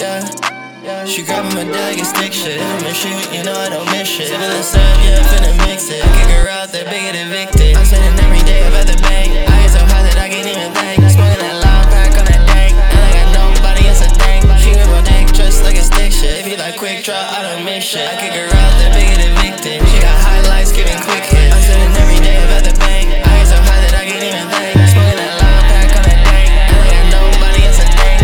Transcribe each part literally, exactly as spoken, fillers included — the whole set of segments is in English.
yeah. She grabbing my dick like a stick shit. If I'm a shoot, you know I don't miss shit. Sippin' the sub, yeah, finna mix it. I kick her out there, bigger than Victor. I'm spending every day about the bank. I get so high that I can't even think. Smoking that loud pack on that dank. And I got nobody else a dank. She grab my dick just like a stick shit. If you like quick draw, I don't miss shit. I kick her out there, bigger than Victor. She got highlights, giving quick hits. I'm spending every day about the bank. I get so high that I can't even think. Smoking that loud pack on that dank. And I got nobody else a dank.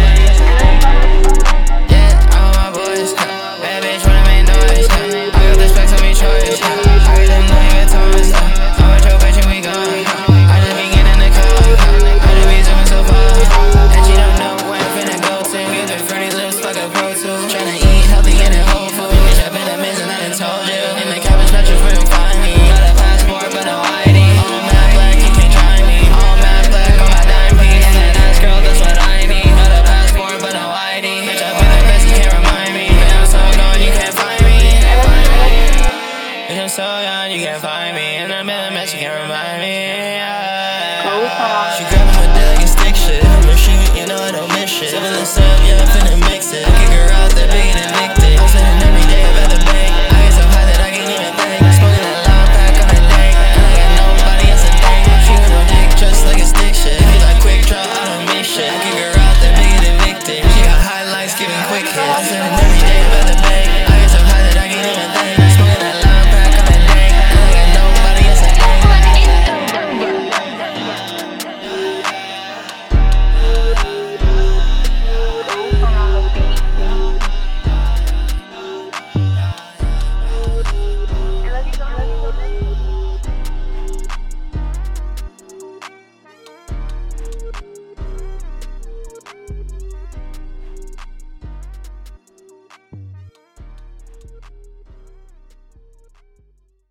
Yeah, all my boys. Bad bitch wanna make noise. I got the specs on me choice. I got them Louis Vuittons. I'm with your bitch and we gone. I just be getting in the car. I just be zooming so far. And she don't know where I'm finna go to. Give her pretty lips like a pro tool. Tryna eat healthy and in whole food. Bitch, I been a miss and I done told you. In the cabbage patches where you'll find me. Got a passport but no I D. All mad black, you can't try me. All mad black on my dime piece. And that ass girl, that's what I need. Got a passport but no I D. Bitch, I been the best, you can't remind me. Bitch, I'm so gone, you can't find me. Bitch, I'm so gone, you can't find me. And I'm in a mess, you can't remind me. She grabbing my dick like a stick shit. If I'm a shoot, you know I don't miss shit. Sippin' the sub, yeah, finna mix it. I kick her out there, bigger than Victor. I'm spending every day about the bank. I get so high that I can't even think. Smoking that loud pack on that dank. And I got nobody else a dank. She grab my dick just like a stick shit. If you like quick draw, I don't miss shit. I kick her out there, bigger than Victor. She got highlights, giving quick hits.